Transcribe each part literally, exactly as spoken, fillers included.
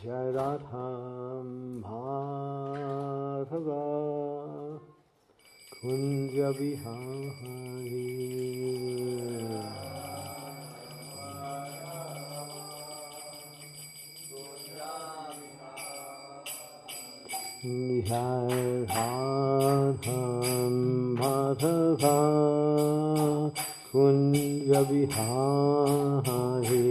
Jai Radha Madhava Kunja Vihari Jai Radha Madhava Kunja Vihari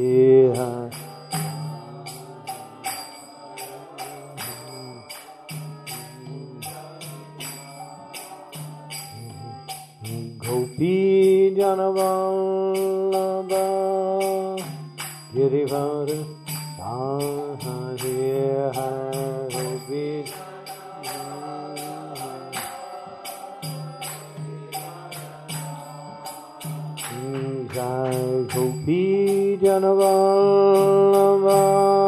Gopi Janavallabha Girivara Hare Gopi Jai Gopi Janavallabha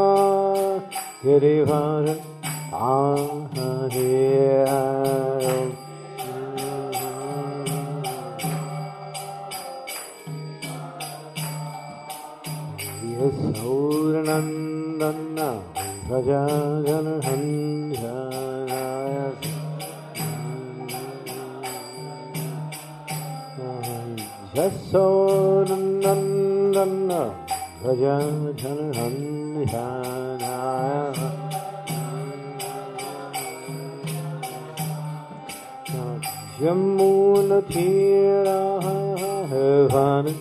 Girivara Hare Sauranandana Rajajana Hanjaya Jasoranandana Rajajana Hanjaya Jamuna Thira Havana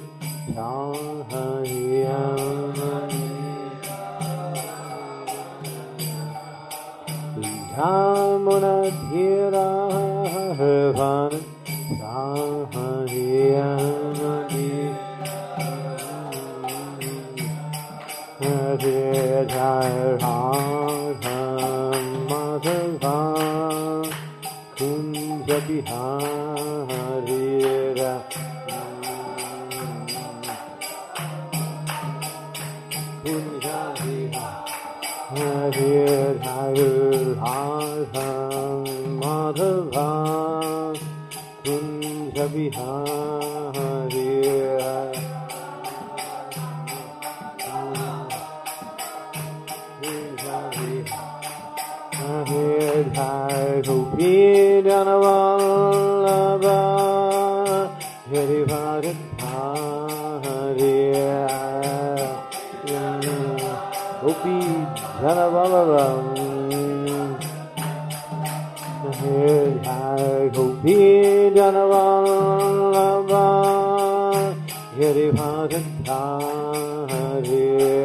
Yamuna Dhira Havana Sahayanadi Jai Radha Madhava Kunja Bihari Kunja Bihari Jai Radha Madhava Kunja Bihari Jai Gopi Janavallabha Girivara Hare Gopi Janavallabha Jai Gopi Janavallabha Girivara Hare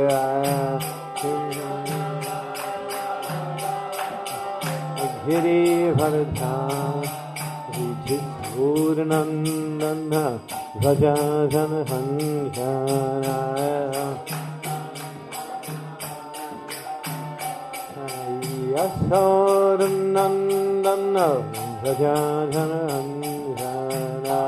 Girivara Vijithuranandana Rajajana Hanjana Yasoranandana Rajajana Hanjana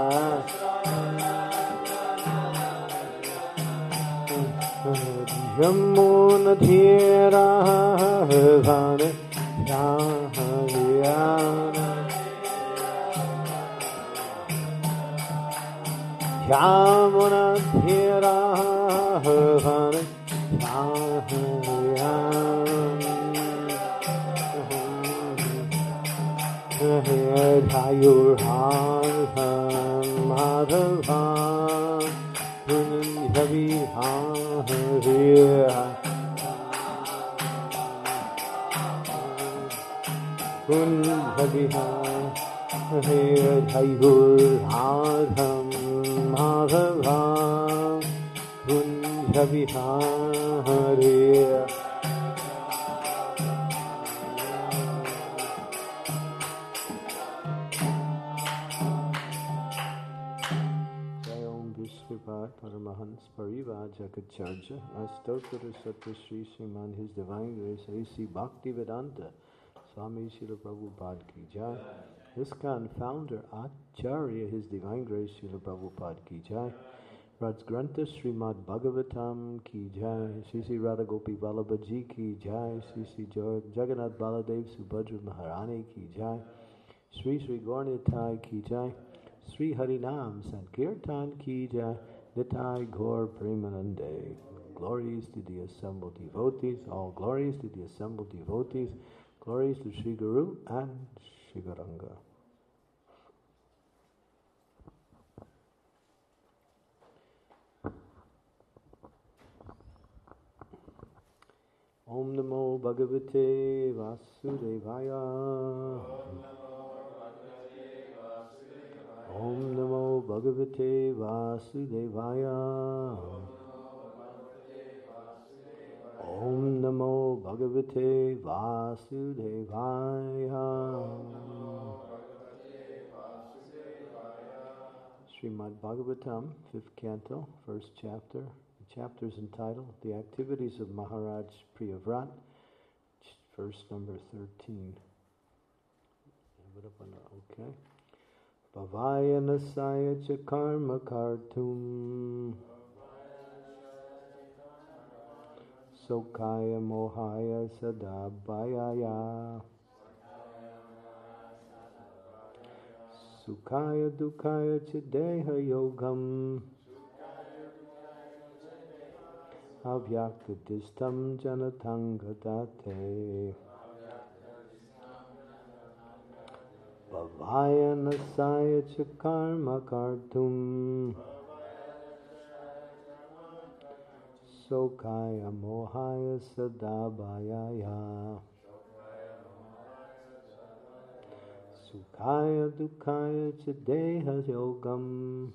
Jamuna Thira Havana Yamuna Dhira Havana Jayur Radha Madhava Kunja Bihari Kunja Bihari Jayur Radha Madhava Kunja Bihari Jayom Vishnupat Paramahans Pariva Jakacharya Astotara Sattva Sri Sriman His Divine Grace A C Bhakti Vedanta Swami Srila Prabhupada Ki Jai. ISKCON founder Acharya His Divine Grace Srila Prabhupada Ki Jai. Raj Grantha Srimad Bhagavatam Ki Jai. Sri Sri Radha Gopi Vallabha Ji Ki Jai. Sri Sri Jagannath Baladev Subhadra Maharani Ki Jai. Sri Sri Gaurnitai Ki Jai. Sri Harinam Sankirtan Ki Jai. Nitai Gaur Premanande glories to the assembled devotees, all glories to the assembled devotees, glories to Sri Guru and Sri Gauranga. Om Namo Bhagavate Vasudevaya. Om Namo Bhagavate Vasudevaya. Om Namo Bhagavate Vasudevaya. Srimad Bhagavatam, fifth canto, first chapter. The chapter is entitled The Activities of Maharaj Priyavrat, verse number thirteen. Okay. Bhavaya nasaya cha karma kartum Sokaya mohaya sada bhayaya Sukaya dukaya cha deha yogam Avyakta distam janatanga date Bhavaya nasaya cha karma kartum Sokaya mohaya sada bhayaya Sukaya dukaya cha deha yogam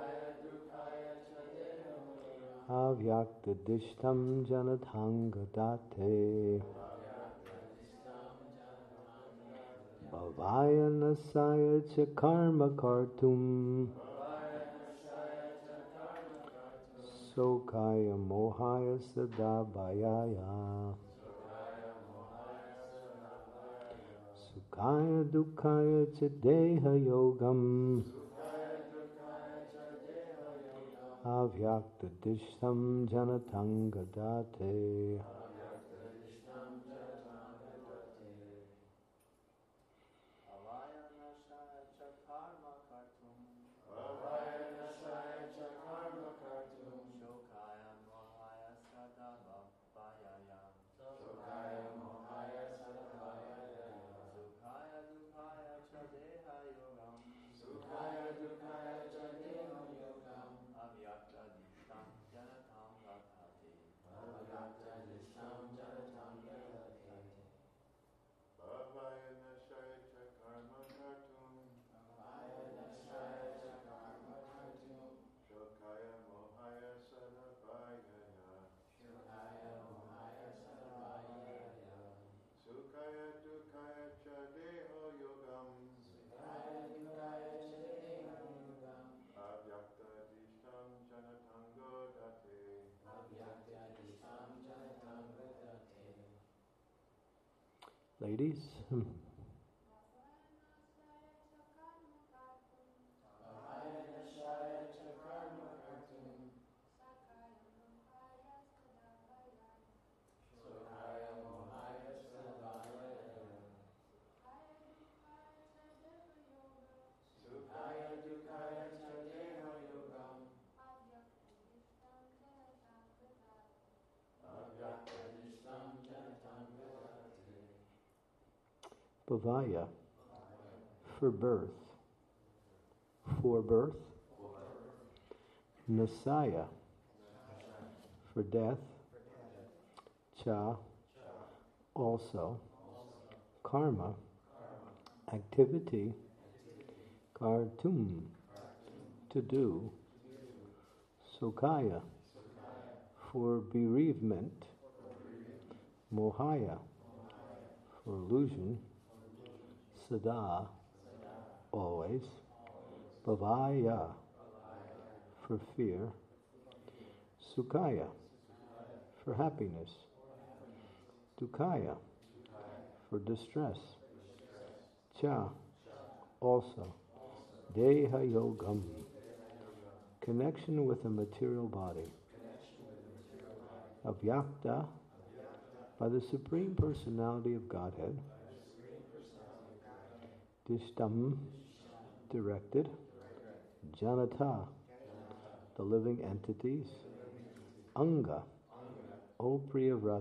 Avyakta dishtam janatanga date Bhavaya nasaya cha karma kartum Sokaya mohaya sada bhayaya Sukaya dukaya cha deha yogam Avyakta dishtam janatanga date. Ladies, hmm. Bhavaya, for birth, for birth, Nasaya, for death, Cha, also, Karma, activity, Kartum, to do, Sokaya, for bereavement, Mohaya, for illusion, Sada, always, Bhavaya, for fear, Sukaya, for happiness, Dukaya, for distress, Cha, also, Deha Yogam, connection with a material body, Avyakta, by the Supreme Personality of Godhead, Dishtam, directed, Janata, the living entities, Anga, O Priyavrat,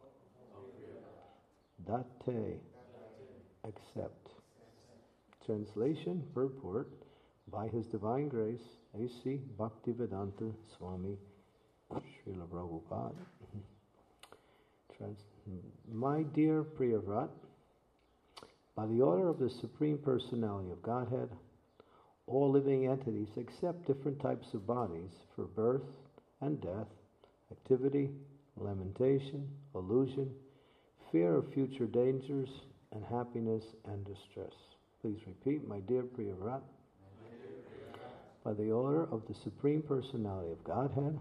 Date, accept. Translation, purport, by His Divine Grace, A C Bhaktivedanta Swami Srila Prabhupada. Trans- My dear Priyavrat, by the order of the Supreme Personality of Godhead, all living entities accept different types of bodies for birth and death, activity, lamentation, illusion, fear of future dangers, and happiness and distress. Please repeat, my dear Priyavrat. By the order of the Supreme Personality of Godhead,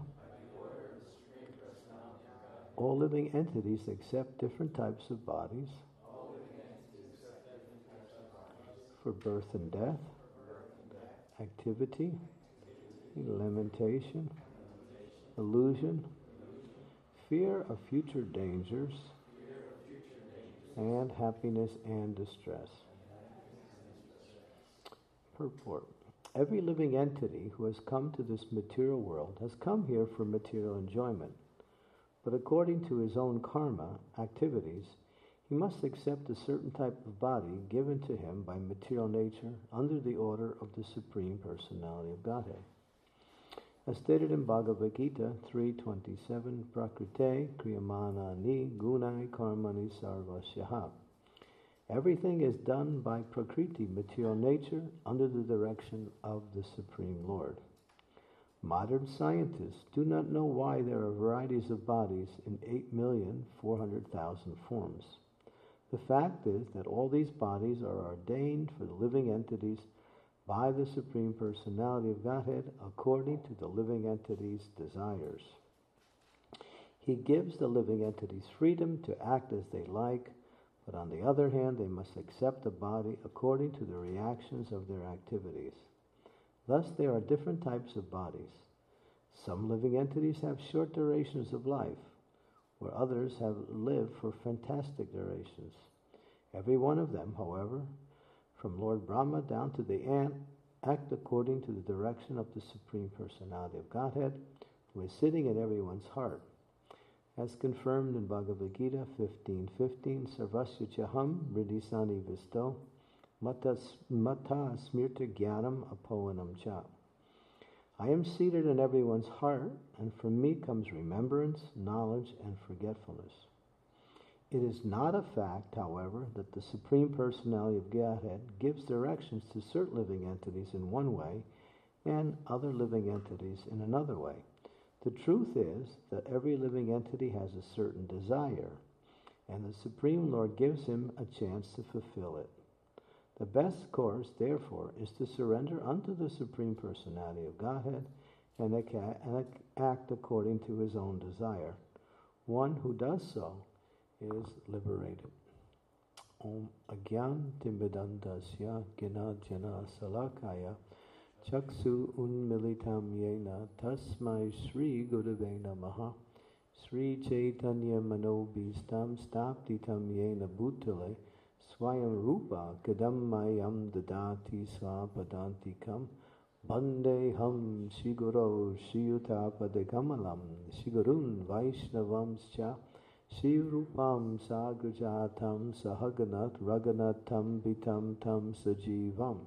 all living entities accept different types of bodies for birth and death, activity, lamentation, illusion, fear of future dangers, and happiness and distress. Purport. Every living entity who has come to this material world has come here for material enjoyment. But according to his own karma, activities, he must accept a certain type of body given to him by material nature under the order of the Supreme Personality of Godhead. As stated in Bhagavad Gita three twenty-seven, Prakrite Kriyamanani Gunai Karmani Sarvasyaha. Everything is done by Prakriti, material nature, under the direction of the Supreme Lord. Modern scientists do not know why there are varieties of bodies in eight million four hundred thousand forms. The fact is that all these bodies are ordained for the living entities by the Supreme Personality of Godhead according to the living entity's desires. He gives the living entities freedom to act as they like, but on the other hand, they must accept the body according to the reactions of their activities. Thus, there are different types of bodies. Some living entities have short durations of life, where others have lived for fantastic durations. Every one of them, however, from Lord Brahma down to the ant, act according to the direction of the Supreme Personality of Godhead, who is sitting in everyone's heart. As confirmed in Bhagavad Gita fifteen fifteen, Sarvasya Chaham Ridisani Visto Mata Smirta Jnanam Apoanam Cha. I am seated in everyone's heart, and from me comes remembrance, knowledge, and forgetfulness. It is not a fact, however, that the Supreme Personality of Godhead gives directions to certain living entities in one way and other living entities in another way. The truth is that every living entity has a certain desire, and the Supreme Lord gives him a chance to fulfill it. The best course, therefore, is to surrender unto the Supreme Personality of Godhead and act according to his own desire. One who does so is liberated. Om Agyan Timbidandasya Gina Jana Salakaya Chaksu Unmilitam Yena Tasmai Sri Gurave Namaha Sri Chaitanya Manobhistam Staptitam Yena Bhutale Swayam Rupa Kadam Mayam Dadati Swapadantikam Bandeham Shiguro Shiyutapadekamalam Shigurun Vaishnavamscha Shivrupam Sagrajatam Sahaganat Raganatam Bitam Tam Sajivam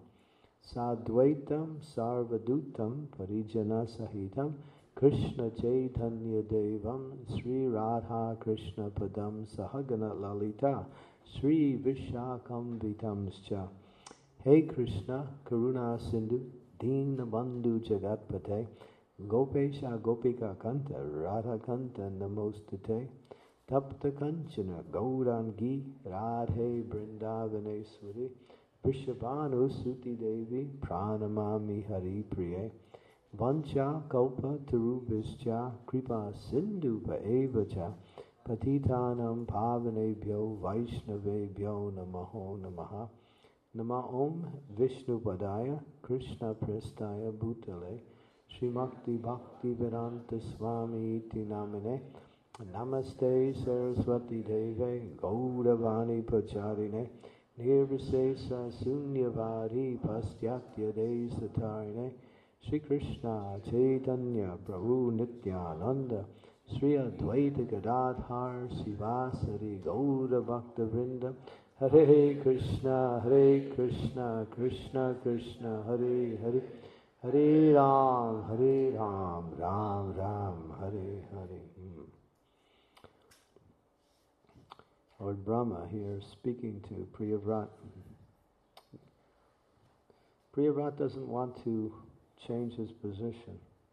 Sadvaitam Sarvadutam Parijana Sahitam Krishna Chaitanya Devam Sri Radha Krishna Padam Sahagana Lalita Sri Vishakam Vitamscha. Hey Krishna, Karuna Sindhu, Dina Bandhu Jagatpate, Gopesha Gopika Kanta, Radha Kanta Namostate, Tapta Kanchana Gaurangi, Radhe Brindavaneshwari, Vrishabhanu Suti Devi, Pranamami Hari Priye, Vancha Kaupa Tarubhischa, Kripa Sindhu Paevacha, Patitanam Pavanebhyo Vaishnavebhyo Namaho Namaha. Nama Om Vishnu Padaya Krishna Prestaya Bhutale Srimakti Bhakti Vedanta Swami Iti Namine Namaste Saraswati Deve Gauravani Pacharine Nirvisesa Sunyavari Pastyatya Desatarine Sri Krishna Chaitanya Prabhu Nityananda Sri Advaita Gadadhar Sivasari Gaura Bhakta Vrinda Hare Krishna, Hare Krishna, Krishna Krishna, Hare Hare, Hare Ram, Hare Ram, Ram Ram, Hare Hare. Hmm. Lord Brahma here speaking to Priyavrat. Priyavrat doesn't want to change his position,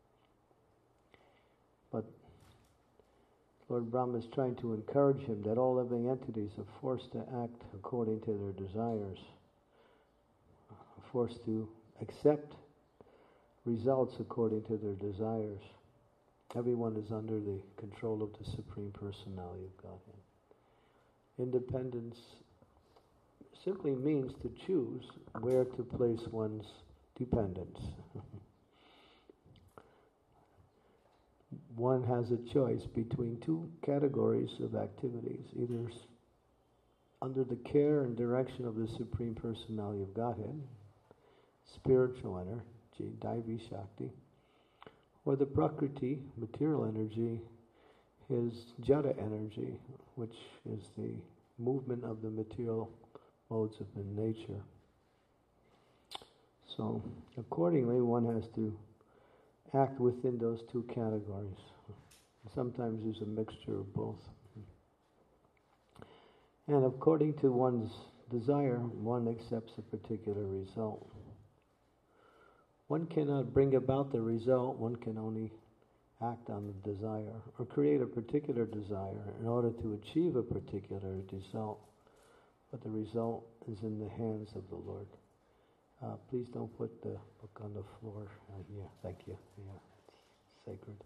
but Lord Brahma is trying to encourage him that all living entities are forced to act according to their desires, are forced to accept results according to their desires. Everyone is under the control of the Supreme Personality of Godhead. Independence simply means to choose where to place one's dependence. One has a choice between two categories of activities, either under the care and direction of the Supreme Personality of Godhead, spiritual energy, Daivi Shakti, or the Prakriti, material energy, his Jada energy, which is the movement of the material modes of the nature. So, accordingly, one has to act within those two categories. Sometimes there's a mixture of both. And according to one's desire, one accepts a particular result. One cannot bring about the result, one can only act on the desire, or create a particular desire in order to achieve a particular result. But the result is in the hands of the Lord. Uh, please don't put the book on the floor. Uh, yeah, thank you. Yeah, it's sacred.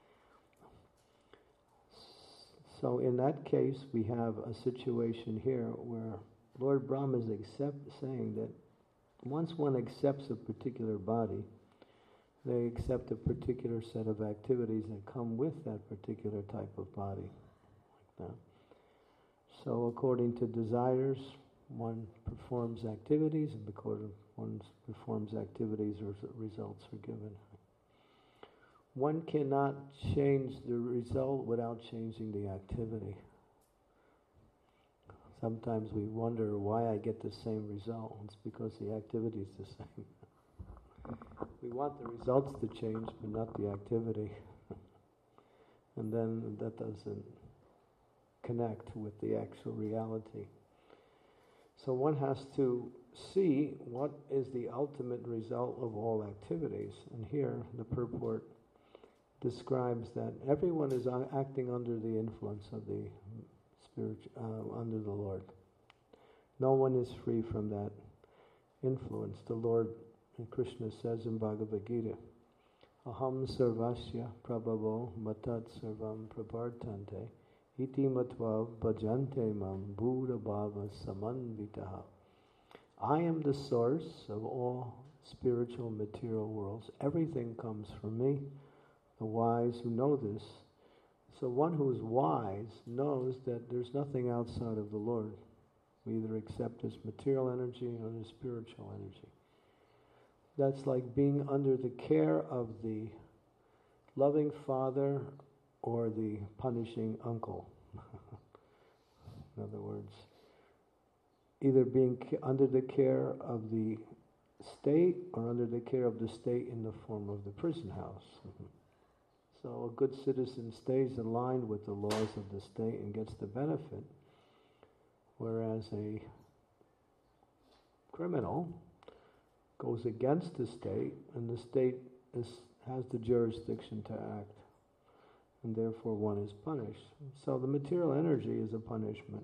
So in that case, we have a situation here where Lord Brahma is accept, saying that once one accepts a particular body, they accept a particular set of activities that come with that particular type of body. Like that. So according to desires, one performs activities, and according one performs activities, results are given. One cannot change the result without changing the activity. Sometimes we wonder why I get the same result. It's because the activity is the same. We want the results to change, but not the activity. And then that doesn't connect with the actual reality. So one has to see what is the ultimate result of all activities. And here the purport describes that everyone is acting under the influence of the spirit, uh, under the Lord. No one is free from that influence. The Lord, and Krishna says in Bhagavad Gita, Aham sarvasya prabhavo matat sarvam prapartante iti matva bhajante mam buddha bhava samanvitaha. I am the source of all spiritual material worlds. Everything comes from me. The wise who know this. So one who is wise knows that there's nothing outside of the Lord. We either accept his material energy or his spiritual energy. That's like being under the care of the loving father or the punishing uncle. In other words, either being under the care of the state or under the care of the state in the form of the prison house. So a good citizen stays aligned with the laws of the state and gets the benefit, whereas a criminal goes against the state, and the state is, has the jurisdiction to act, and therefore one is punished. So the material energy is a punishment.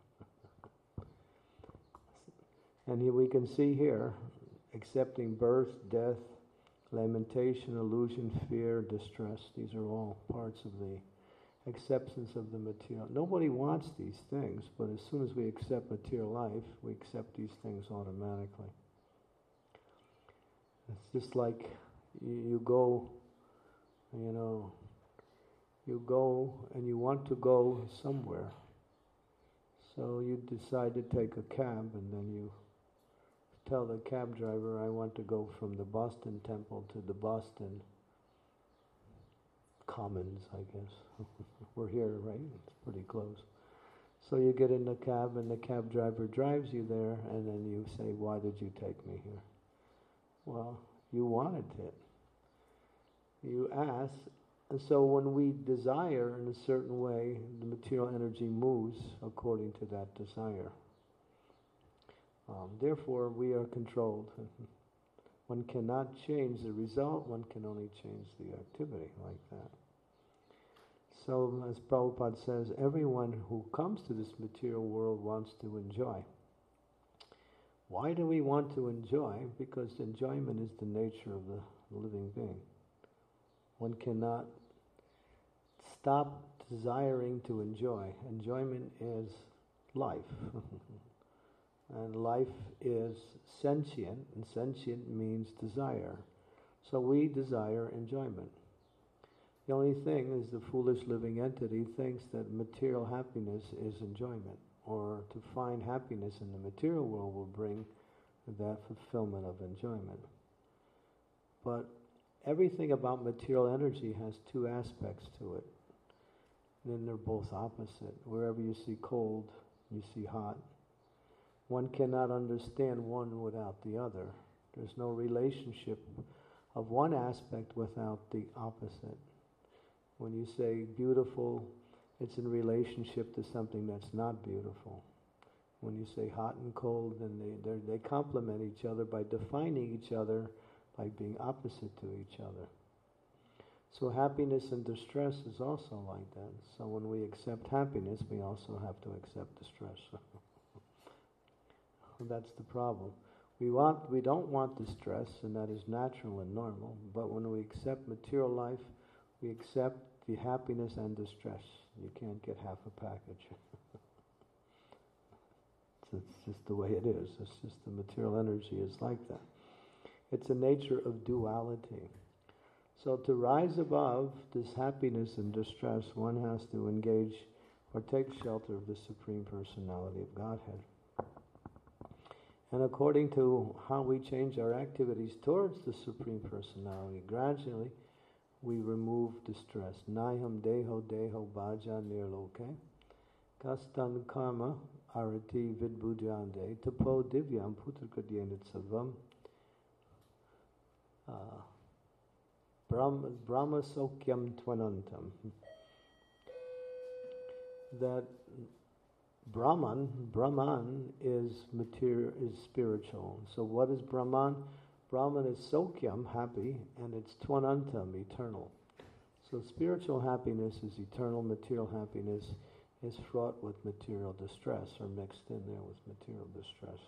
And here we can see here, accepting birth, death, lamentation, illusion, fear, distress. These are all parts of the acceptance of the material. Nobody wants these things, but as soon as we accept material life, we accept these things automatically. It's just like you, you go, you know, you go and you want to go somewhere. So you decide to take a cab, and then you tell the cab driver, I want to go from the Boston Temple to the Boston Commons, I guess. We're here, right? It's pretty close. So you get in the cab and the cab driver drives you there, and then you say, why did you take me here? Well, you wanted it. You ask, and so when we desire in a certain way, the material energy moves according to that desire. Um, therefore, we are controlled. One cannot change the result, one can only change the activity like that. So, as Prabhupada says, everyone who comes to this material world wants to enjoy. Why do we want to enjoy? Because enjoyment is the nature of the living being. One cannot stop desiring to enjoy. Enjoyment is life. And life is sentient, and sentient means desire. So we desire enjoyment. The only thing is the foolish living entity thinks that material happiness is enjoyment, or to find happiness in the material world will bring that fulfillment of enjoyment. But everything about material energy has two aspects to it. And then they're both opposite. Wherever you see cold, you see hot. One cannot understand one without the other. There's no relationship of one aspect without the opposite. When you say beautiful, it's in relationship to something that's not beautiful. When you say hot and cold, then they they complement each other by defining each other by being opposite to each other. So happiness and distress is also like that. So when we accept happiness, we also have to accept distress. That's the problem. We want, we don't want distress, and that is natural and normal. But when we accept material life, we accept the happiness and distress. You can't get half a package. It's just the way it is. It's just the material energy is like that. It's a nature of duality. So to rise above this happiness and distress, one has to engage or take shelter of the Supreme Personality of Godhead. And according to how we change our activities towards the Supreme Personality, gradually we remove distress. Nayam deho deho bhaja nirloke, kastan karma arati vidbhujande, tapo divyam putrakadyena savam, brahma, brahma sokyam tvanantam. That Brahman, Brahman is material, is spiritual. So what is Brahman? Brahman is Sokyam, happy, and it's Tvanantam, eternal. So spiritual happiness is eternal, material happiness is fraught with material distress, or mixed in there with material distress.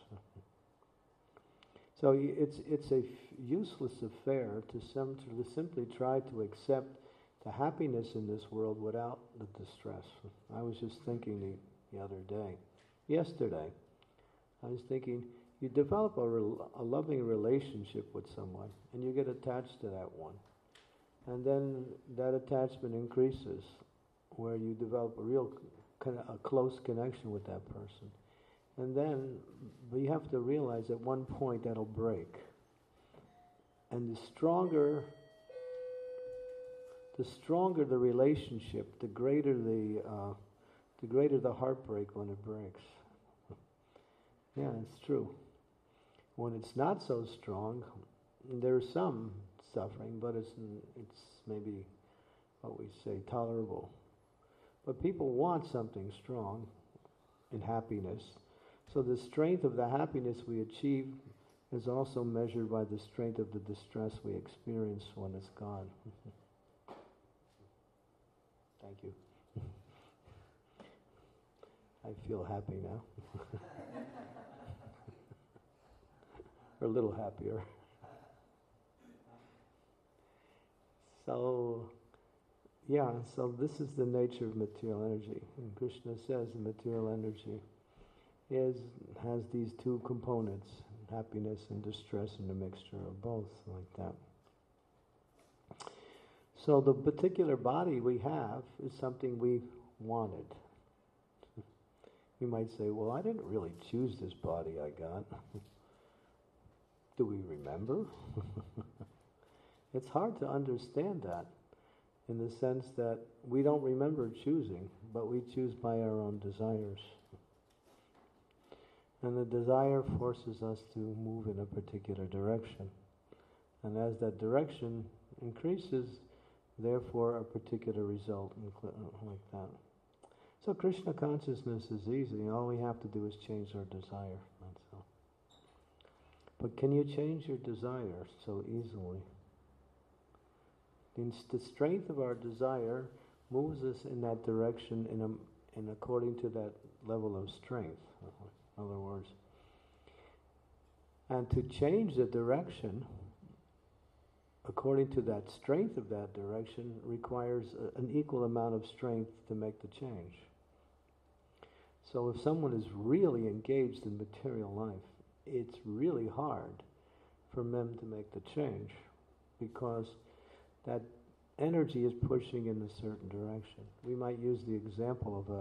So it's it's a f- useless affair to, some, to simply try to accept the happiness in this world without the distress. I was just thinking the the other day, yesterday, I was thinking, you develop a, re- a loving relationship with someone, and you get attached to that one. And then that attachment increases, where you develop a real, con- a close connection with that person. And then, but you have to realize at one point that'll break. And the stronger, the stronger the relationship, the greater the, uh, the greater the heartbreak when it breaks. Yeah, it's true. When it's not so strong, there's some suffering, but it's it's maybe what we say tolerable. But people want something strong in happiness. So the strength of the happiness we achieve is also measured by the strength of the distress we experience when it's gone. Thank you. I feel happy now. Or a little happier. So, yeah, so this is the nature of material energy. And Krishna says the material energy is has these two components, happiness and distress, and a mixture of both, like that. So the particular body we have is something we wanted. You might say, well, I didn't really choose this body I got. Do we remember? It's hard to understand that. in the sense that we don't remember choosing, but we choose by our own desires. And the desire forces us to move in a particular direction. And as that direction increases, therefore a particular result like that. So Krishna consciousness is easy. All we have to do is change our desire. That's all. But can you change your desire so easily? The strength of our desire moves us in that direction in, a, in according to that level of strength, in other words. And to change the direction according to that strength of that direction requires a, an equal amount of strength to make the change. So if someone is really engaged in material life, it's really hard for them to make the change, because that energy is pushing in a certain direction. We might use the example of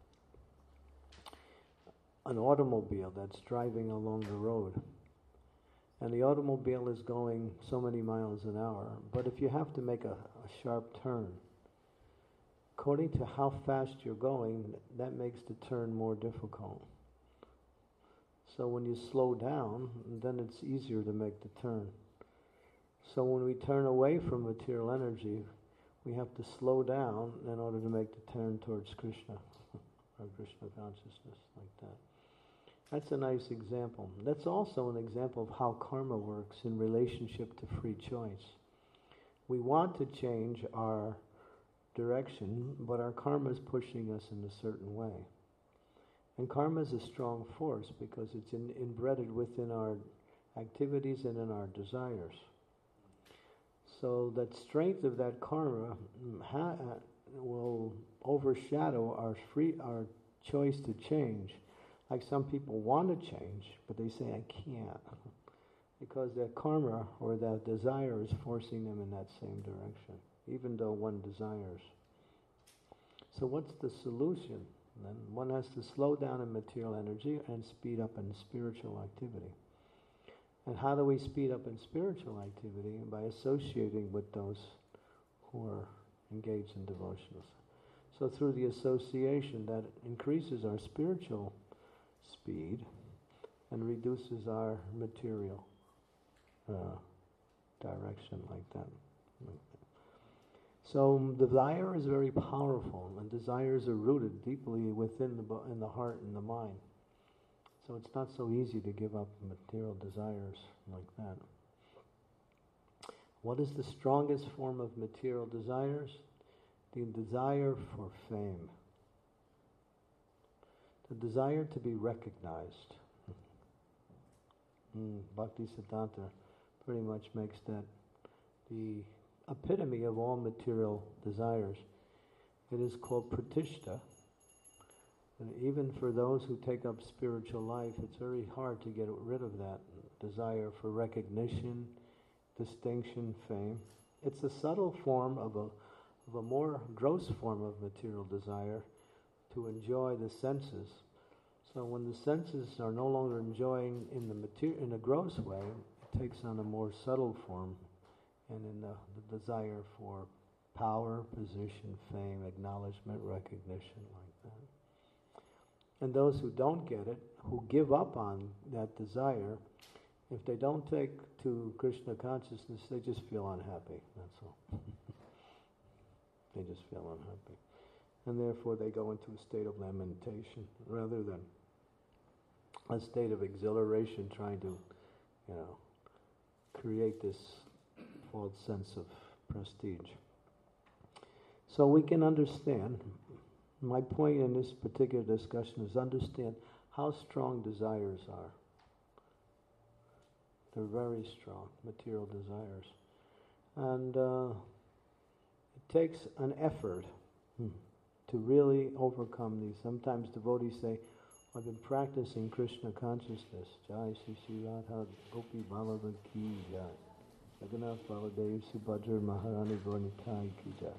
a an automobile that's driving along the road. And the automobile is going so many miles an hour, but if you have to make a, a sharp turn, according to how fast you're going, that makes the turn more difficult. So when you slow down, then it's easier to make the turn. So when we turn away from material energy, we have to slow down in order to make the turn towards Krishna, or Krishna consciousness, like that. That's a nice example. That's also an example of how karma works in relationship to free choice. We want to change our direction, but our karma is pushing us in a certain way. And karma is a strong force because it's in, inbred within our activities and in our desires. So that strength of that karma ha- will overshadow our free, our choice to change. Like some people want to change, but they say, I can't. Because that karma or that desire is forcing them in that same direction, even though one desires. So what's the solution? Then one has to slow down in material energy and speed up in spiritual activity. And how do we speed up in spiritual activity? By associating with those who are engaged in devotions. So through the association, that increases our spiritual speed and reduces our material uh, direction like that. So desire is very powerful, and desires are rooted deeply within the in the heart and the mind. So it's not so easy to give up material desires like that. What is the strongest form of material desires? The desire for fame. The desire to be recognized. Mm, Bhaktisiddhanta pretty much makes that the epitome of all material desires. It is called pratishta. And even for those who take up spiritual life, it's very hard to get rid of that desire for recognition, distinction, fame. It's a subtle form of a, of a more gross form of material desire to enjoy the senses. So when the senses are no longer enjoying in the mater- in a gross way, it takes on a more subtle form, and in the, the desire for power, position, fame, acknowledgement, recognition, like that. And those who don't get it, who give up on that desire, if they don't take to Krishna consciousness, they just feel unhappy, that's all. They just feel unhappy. And therefore they go into a state of lamentation rather than a state of exhilaration, trying to, you know, create this false sense of prestige. So we can understand, my point in this particular discussion is understand how strong desires are. They're very strong, material desires. And uh, it takes an effort hmm, to really overcome these. Sometimes devotees say, I've been practicing Krishna consciousness. Jai Shri Shri Radha Gopi Ballabha Ki Jai. Jagannath Baladev Subhadra Maharani Gornitai Ki Jai.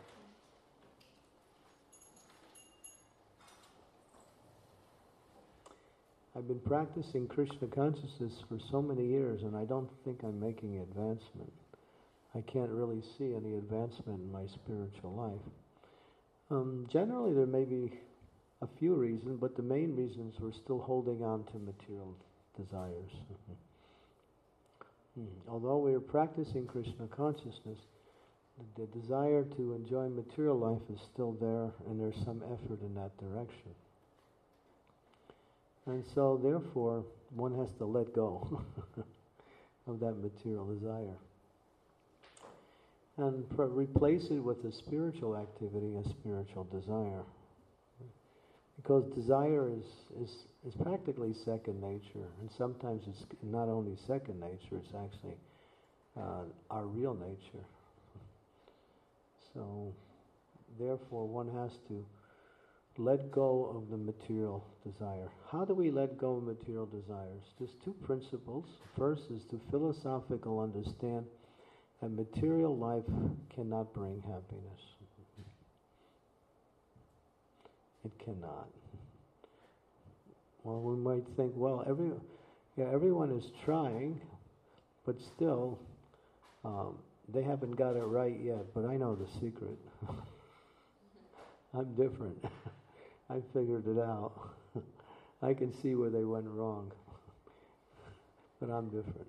I've been practicing Krishna consciousness for so many years, and I don't think I'm making advancement. I can't really see any advancement in my spiritual life. Um, generally, there may be a few reasons, but the main reason is we're still holding on to material desires. Mm. Although we are practicing Krishna consciousness, the, the desire to enjoy material life is still there, and there's some effort in that direction. And so, therefore, one has to let go of that material desire and pr- replace it with a spiritual activity, a spiritual desire. Because desire is, is, is practically second nature, and sometimes it's not only second nature, it's actually uh, our real nature. So, therefore, one has to let go of the material desire. How do we let go of material desires? There's two principles. First is to philosophical understand that material life cannot bring happiness. It cannot. Well, we might think, well, every, yeah, everyone is trying, but still, um, they haven't got it right yet, but I know the secret. I'm different. I figured it out. I can see where they went wrong, but I'm different.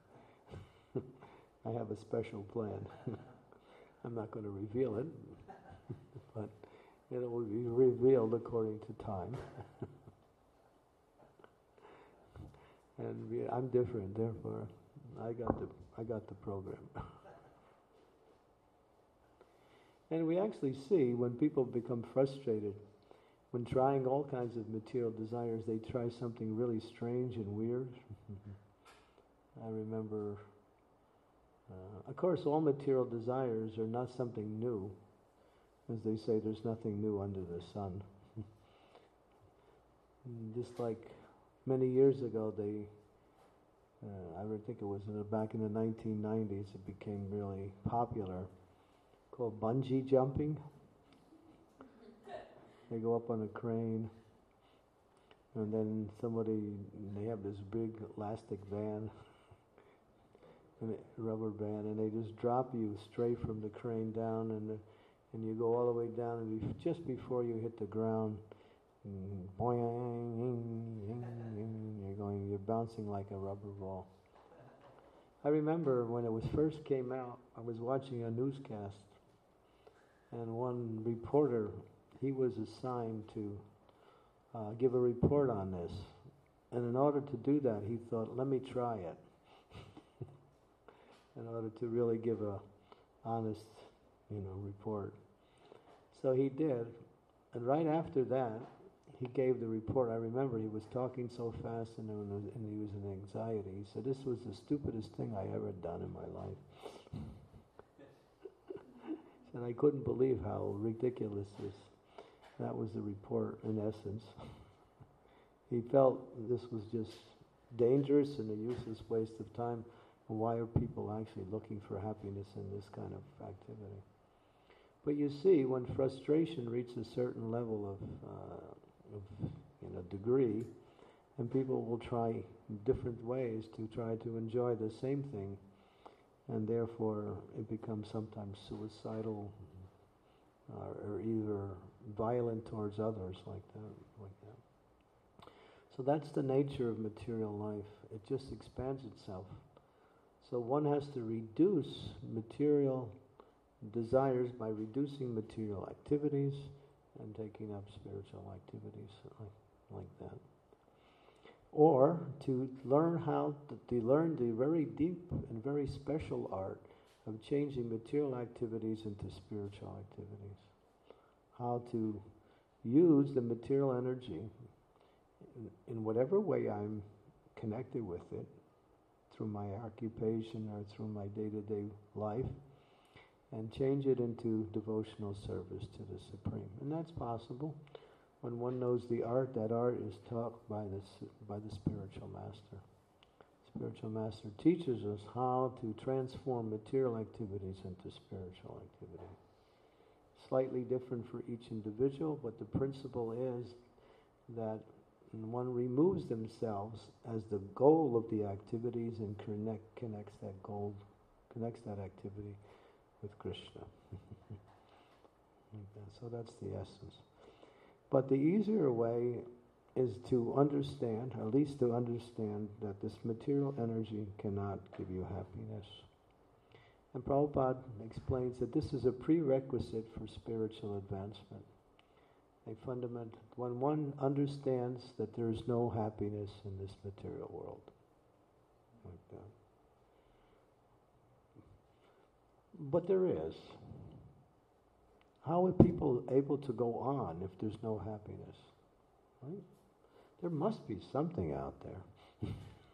I have a special plan. I'm not going to reveal it, but it will be revealed according to time. And we, I'm different, therefore I got the I got the program. And we actually see when people become frustrated, when trying all kinds of material desires, they try something really strange and weird. I remember, uh, of course, all material desires are not something new. As they say, there's nothing new under the sun. Just like many years ago, they, uh, I would think it was in the, back in the nineteen nineties, it became really popular, called bungee jumping. They go up on a crane, and then somebody, they have this big elastic band, and a rubber band, and they just drop you straight from the crane down, and the, and you go all the way down, and be, just before you hit the ground, boing, you're going, you're bouncing like a rubber ball. I remember when it was first came out, I was watching a newscast, and one reporter, he was assigned to uh, give a report on this. And in order to do that, he thought, let me try it. In order to really give a honest, you know, report. So he did. And right after that, he gave the report. I remember he was talking so fast and, and he was in anxiety. He said, this was the stupidest thing I ever done in my life. And I couldn't believe how ridiculous this. That was the report in essence. He felt this was just dangerous and a useless waste of time. Why are people actually looking for happiness in this kind of activity? But you see, when frustration reaches a certain level of, uh, of you know, degree, and people will try different ways to try to enjoy the same thing, and therefore it becomes sometimes suicidal uh, or either violent towards others like that, like that. So that's the nature of material life. It just expands itself. So one has to reduce material desires by reducing material activities and taking up spiritual activities like, like that. Or to learn how to, to learn the very deep and very special art of changing material activities into spiritual activities. How to use the material energy in, in whatever way I'm connected with it, through my occupation or through my day-to-day life, and change it into devotional service to the Supreme. And that's possible. When one knows the art, that art is taught by the, by the spiritual master. Spiritual master teaches us how to transform material activities into spiritual activities. Slightly different for each individual, but the principle is that one removes themselves as the goal of the activities and connect, connects that goal connects that activity with Krishna. So that's the essence. But the easier way is to understand, or at least to understand, that this material energy cannot give you happiness. And Prabhupada explains that this is a prerequisite for spiritual advancement. A fundament, when one understands that there is no happiness in this material world. Like that. But there is. How are people able to go on if there's no happiness? Right? There must be something out there.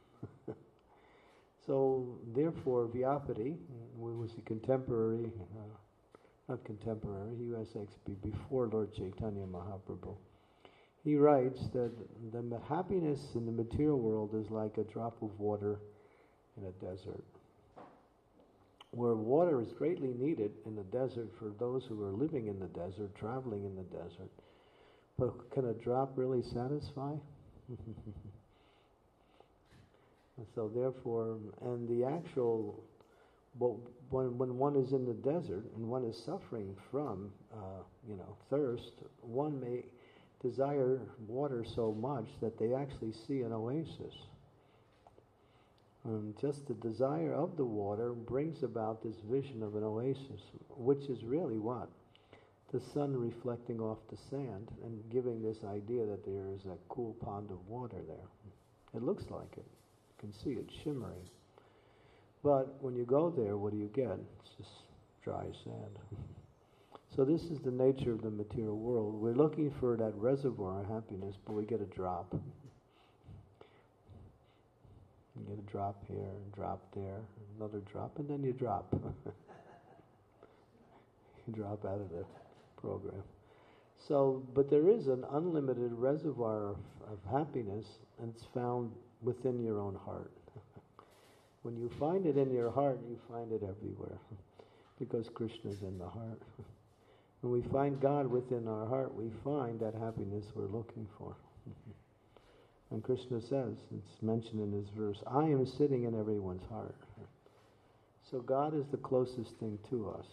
So, therefore, Vyapati, who was a contemporary, uh, not contemporary, he was actually before Lord Chaitanya Mahaprabhu. He writes that the happiness in the material world is like a drop of water in a desert. Where water is greatly needed in the desert for those who are living in the desert, traveling in the desert. But can a drop really satisfy? And so therefore, and the actual, well, when, when one is in the desert and one is suffering from, uh, you know, thirst, one may desire water so much that they actually see an oasis. Um, just the desire of the water brings about this vision of an oasis, which is really what? The sun reflecting off the sand and giving this idea that there is a cool pond of water there. It looks like it. You can see it shimmering. But when you go there, what do you get? It's just dry sand. So this is the nature of the material world. We're looking for that reservoir of happiness, but we get a drop. You get a drop here, a drop there, another drop, and then you drop. You drop out of the program. So, but there is an unlimited reservoir of, of happiness, and it's found within your own heart. When you find it in your heart, you find it everywhere, because Krishna is in the heart. When we find God within our heart, we find that happiness we're looking for. And Krishna says, it's mentioned in this verse, I am sitting in everyone's heart. So God is the closest thing to us.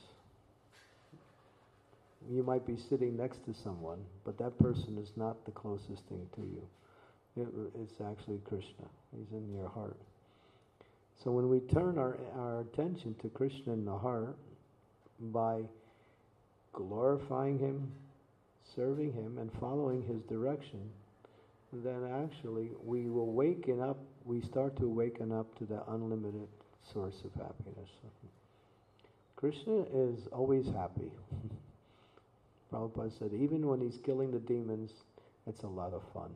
You might be sitting next to someone, but that person is not the closest thing to you. It, it's actually Krishna. He's in your heart. So when we turn our, our attention to Krishna in the heart by glorifying Him, serving Him, and following His direction, then actually we will waken up, we start to waken up to the unlimited source of happiness. Krishna is always happy. Prabhupada said, even when he's killing the demons, it's a lot of fun.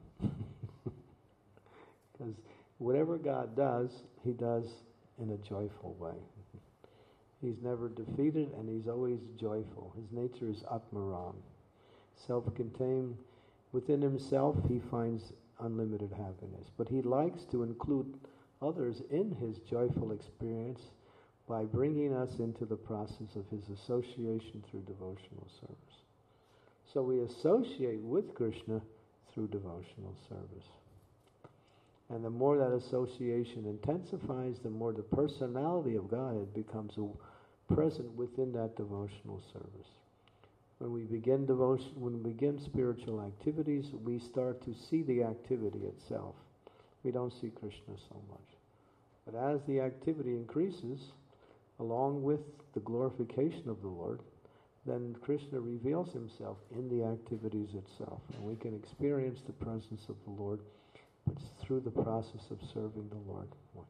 Because whatever God does, He does in a joyful way. He's never defeated and He's always joyful. His nature is Atmaram, self-contained. Within Himself, He finds unlimited happiness. But He likes to include others in His joyful experience by bringing us into the process of His association through devotional service. So we associate with Krishna through devotional service. And the more that association intensifies, the more the personality of Godhead becomes present within that devotional service. When we begin devotion, when we begin spiritual activities, we start to see the activity itself. We don't see Krishna so much. But as the activity increases, along with the glorification of the Lord, then Krishna reveals Himself in the activities itself. And we can experience the presence of the Lord, but it's through the process of serving the Lord.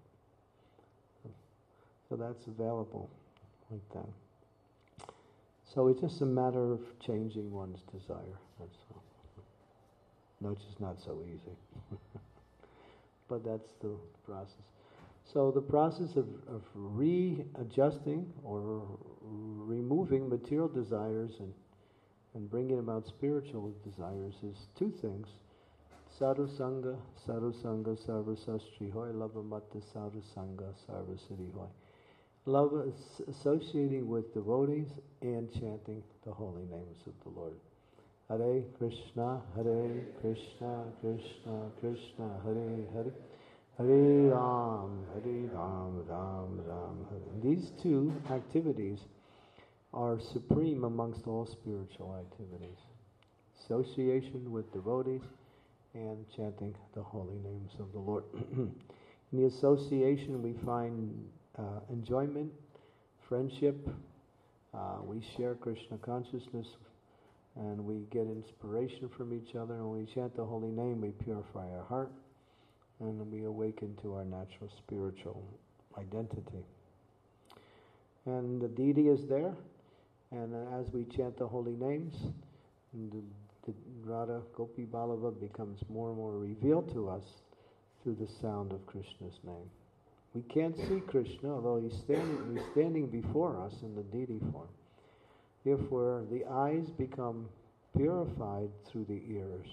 So that's available like that. So it's just a matter of changing one's desire, that's all. Which is not so easy. But that's the process. So the process of, of readjusting or removing material desires and, and bringing about spiritual desires is two things. Sadhu Sangha, Sadhu Sangha, Sarva Sastri Hoy, Lavamatta Sadhu Sangha, Sarva Siddhi Hoy. Love associating with devotees and chanting the holy names of the Lord. Hare Krishna, Hare Krishna, Krishna Krishna, Hare Hare. Hare Ram, Hare Ram, Ram Ram, Hare. These two activities are supreme amongst all spiritual activities. Association with devotees and chanting the holy names of the Lord. In the association we find uh, enjoyment, friendship, uh, we share Krishna consciousness, and we get inspiration from each other. And when we chant the holy name, we purify our heart, and we awaken to our natural spiritual identity. And the deity is there, and as we chant the holy names, the, the Radha Gopi Ballava becomes more and more revealed to us through the sound of Krishna's name. We can't see Krishna, although he's standing, he's standing before us in the deity form. Therefore, the eyes become purified through the ears.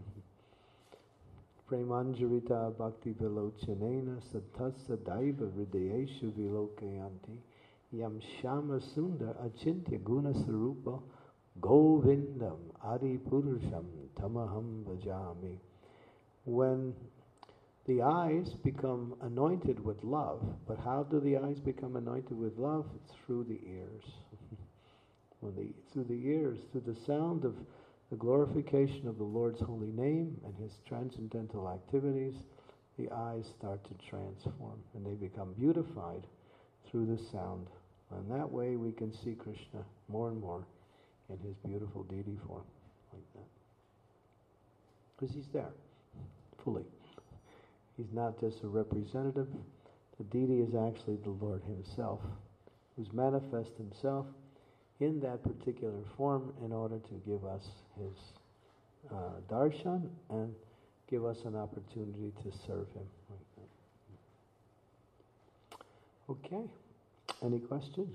Premanjarita bhakti vilochanena sattasa daiva hridayeshu vilokayanti yam shama sundar achintya guna sarupa govindam adi purusham tamaham bhajami. When the eyes become anointed with love, but how do the eyes become anointed with love? Through the ears. When the, through the ears, through the sound of the glorification of the Lord's holy name and his transcendental activities, the eyes start to transform and they become beautified through the sound. And that way we can see Krishna more and more in his beautiful deity form, like that. Because he's there, fully. He's not just a representative. The deity is actually the Lord himself, who's manifest himself in that particular form in order to give us his uh, darshan and give us an opportunity to serve him. Like that. Okay. Any questions?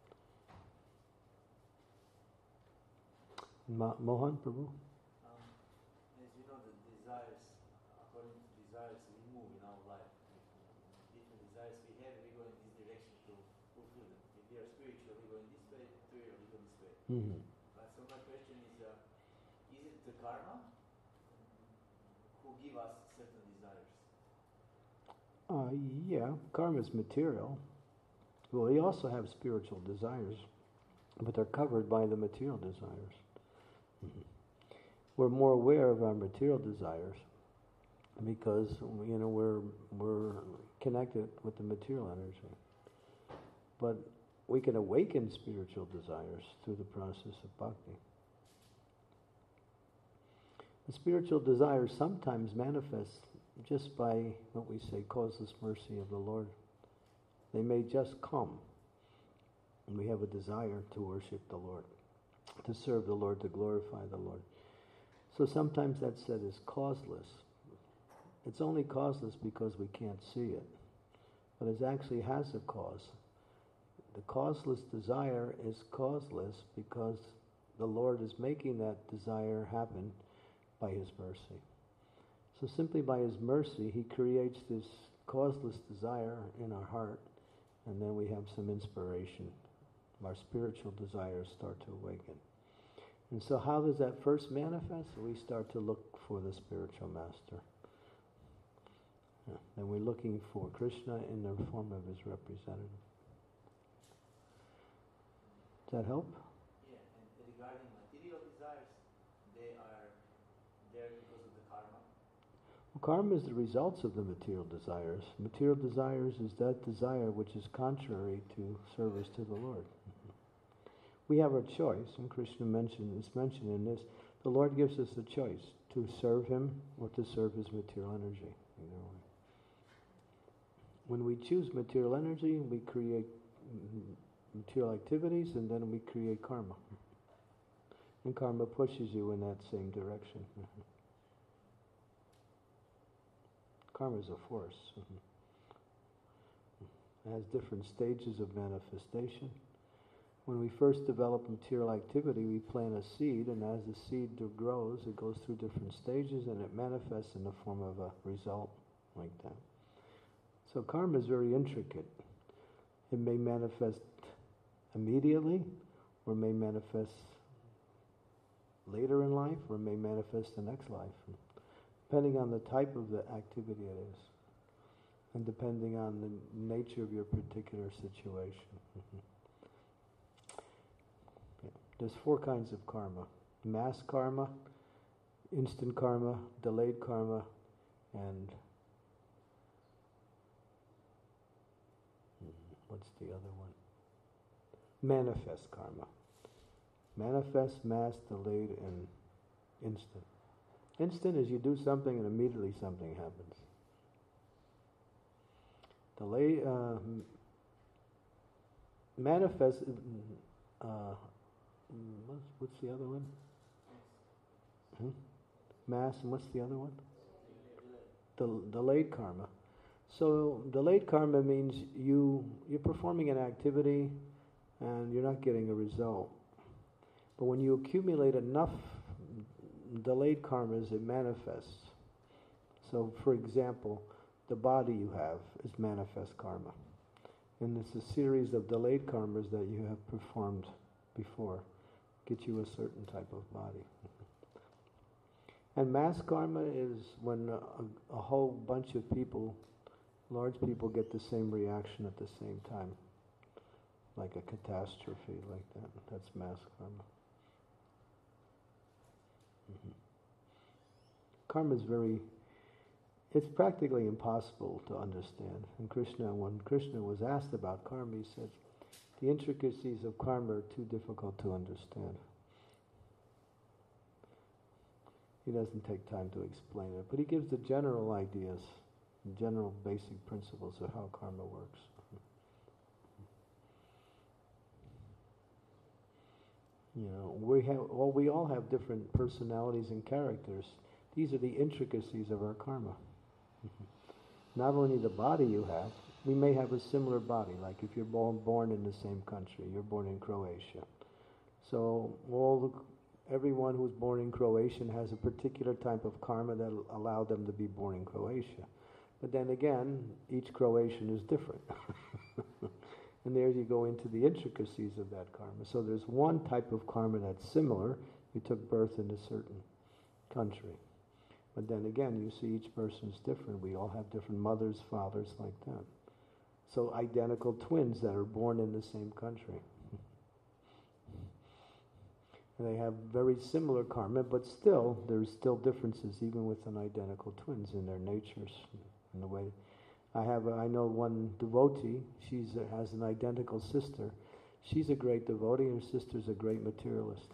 Ma- Mohan Prabhu? Um, as you know, the desires, according to desires, we move in our life. Different desires we have, we go in this direction to fulfill them. If we are spiritual, we go in this way, material, we go this way. Mm-hmm. Uh, so my question is, uh, is it the karma who give us certain desires? Uh, yeah, karma is material. Well, we also have spiritual desires, but they're covered by the material desires. Mm-hmm. We're more aware of our material desires because, you know, we're we're connected with the material energy. But we can awaken spiritual desires through the process of bhakti. The spiritual desires sometimes manifest just by what we say causeless mercy of the Lord. They may just come, and we have a desire to worship the Lord, to serve the Lord, to glorify the Lord. So sometimes that's said is causeless. It's only causeless because we can't see it, but it actually has a cause. The causeless desire is causeless because the Lord is making that desire happen by his mercy. So simply by his mercy, he creates this causeless desire in our heart, and then we have some inspiration. Our spiritual desires start to awaken. And so how does that first manifest? We start to look for the spiritual master. Yeah. And we're looking for Krishna in the form of his representative. Does that help? Yeah, and regarding material desires, they are there because of the karma. Well, karma is the results of the material desires. Material desires is that desire which is contrary to service to the Lord. We have our choice, and Krishna mentioned is mentioned in this. The Lord gives us the choice to serve him or to serve his material energy. Either way. When we choose material energy, we create material activities, and then we create karma. And karma pushes you in that same direction. Karma is a force. It has different stages of manifestation. When we first develop material activity, we plant a seed, and as the seed grows, it goes through different stages, and it manifests in the form of a result like that. So karma is very intricate. It may manifest immediately, or may manifest later in life, or may manifest the next life, depending on the type of the activity it is. and depending on the nature of your particular situation. Yeah. There's four kinds of karma: mass karma, instant karma, delayed karma, and what's the other one? Manifest karma. Manifest, mass, delayed, and instant. Instant is you do something and immediately something happens. Delay, uh, manifest, uh, what's, what's the other one? Hmm? Mass, and what's the other one? Del- delayed karma. So delayed karma means you, you're performing an activity and you're not getting a result. But when you accumulate enough delayed karmas, it manifests. So, for example, the body you have is manifest karma. And it's a series of delayed karmas that you have performed before, get you a certain type of body. And mass karma is when a, a whole bunch of people, large people, get the same reaction at the same time. Like a catastrophe like that. That's mass karma. Mm-hmm. Karma is very, it's practically impossible to understand. And Krishna, when Krishna was asked about karma, he said, the intricacies of karma are too difficult to understand. He doesn't take time to explain it, but he gives the general ideas, the general basic principles of how karma works. You know, we have, well, we all have different personalities and characters. These are the intricacies of our karma. Not only the body you have, we may have a similar body, like if you're born, born in the same country, you're born in Croatia. So all the, everyone who's born in Croatia has a particular type of karma that will allow them to be born in Croatia. But then again, each Croatian is different. And there you go into the intricacies of that karma. So there's one type of karma that's similar. You took birth in a certain country. But then again, you see each person's different. We all have different mothers, fathers, like that. So identical twins that are born in the same country. And they have very similar karma, but still, there's still differences even within identical twins in their natures, in the way. I have, a, I know one devotee, she has an identical sister. She's a great devotee and her sister's a great materialist.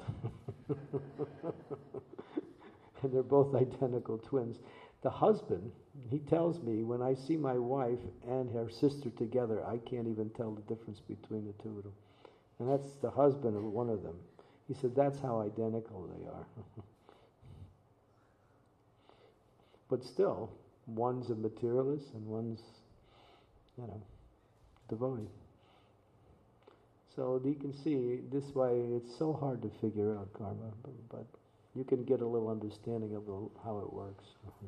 And they're both identical twins. The husband, he tells me, when I see my wife and her sister together, I can't even tell the difference between the two of them. And that's the husband of one of them. He said, that's how identical they are. But still, one's a materialist and one's, you know, devotee. So you can see this way it's so hard to figure out karma, but, but you can get a little understanding of the, how it works.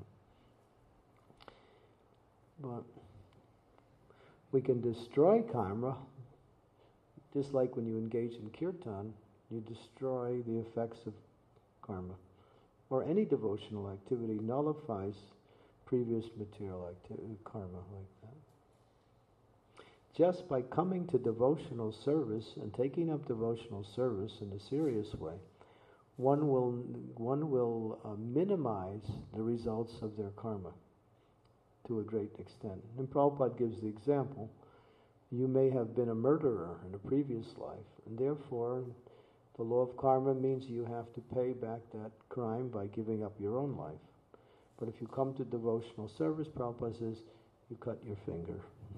But we can destroy karma, just like when you engage in kirtan, you destroy the effects of karma. Or any devotional activity nullifies previous material activity, karma like that. Just by coming to devotional service and taking up devotional service in a serious way, one will one will uh, minimize the results of their karma to a great extent. And Prabhupada gives the example, you may have been a murderer in a previous life, and therefore the law of karma means you have to pay back that crime by giving up your own life. But if you come to devotional service, Prabhupada says, you cut your finger.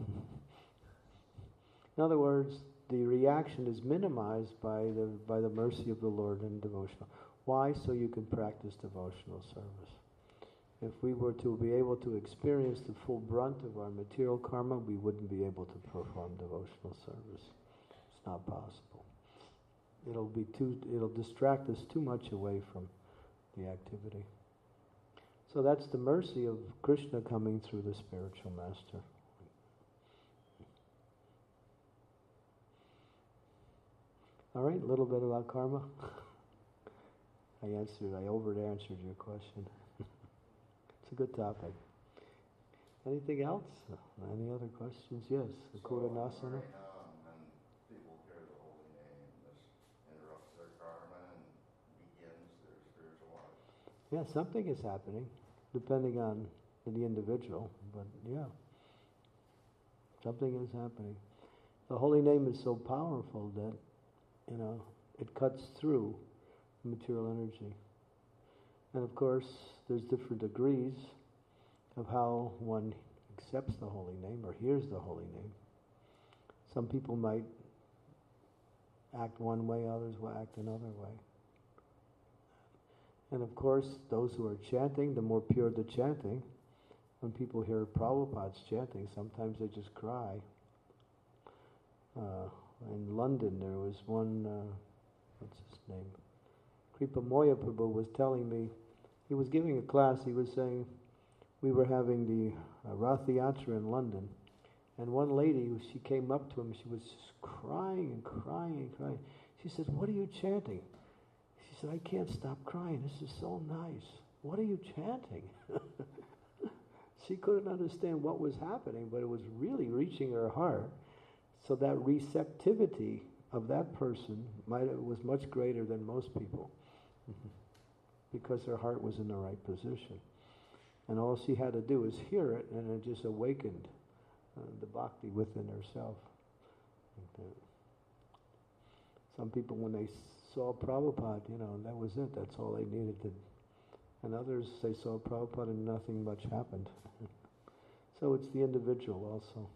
In other words, the reaction is minimized by the by the mercy of the Lord in devotional. Why? So you can practice devotional service. If we were to be able to experience the full brunt of our material karma, we wouldn't be able to perform devotional service. It's not possible. It'll be too. It'll distract us too much away from the activity. So that's the mercy of Krishna coming through the spiritual master. All right, a little bit about karma. I answered, I over-answered your question. It's a good topic. Anything else? Any other questions? Yes, the So, Kuranasana. right now, when people hear the holy name, this interrupts their karma and begins their spiritual life. Yeah, something is happening, depending on the individual, but yeah, something is happening. The holy name is so powerful that, you know, it cuts through material energy. And of course, there's different degrees of how one accepts the holy name or hears the holy name. Some people might act one way, others will act another way. And of course, those who are chanting, the more pure the chanting, when people hear Prabhupada's chanting, sometimes they just cry. Uh, in London, there was one, uh, what's his name? Kripamoya Prabhu was telling me, he was giving a class, he was saying, we were having the uh, Rath Yatra in London, and one lady, she came up to him, she was just crying and crying and crying. She said, what are you chanting? She said, I can't stop crying, this is so nice. What are you chanting? She couldn't understand what was happening, but it was really reaching her heart. So that receptivity of that person might was much greater than most people, because her heart was in the right position. And all she had to do was hear it, and it just awakened uh, the bhakti within herself. Like that. Some people, when they saw Prabhupada, you know, that was it. That's all they needed to. And others, they saw Prabhupada and nothing much happened. So it's the individual also.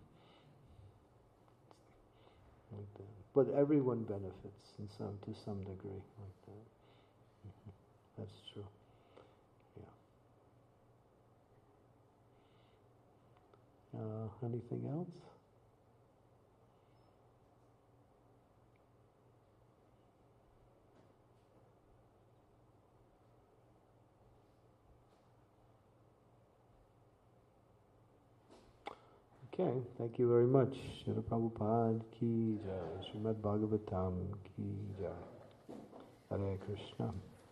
Like that. But everyone benefits in some to some degree. Like that. Mm-hmm. That's true. Uh, anything else? Okay, thank you very much. Srila Prabhupada ki jai, Srimad Bhagavatam ki jai. Hare Krishna.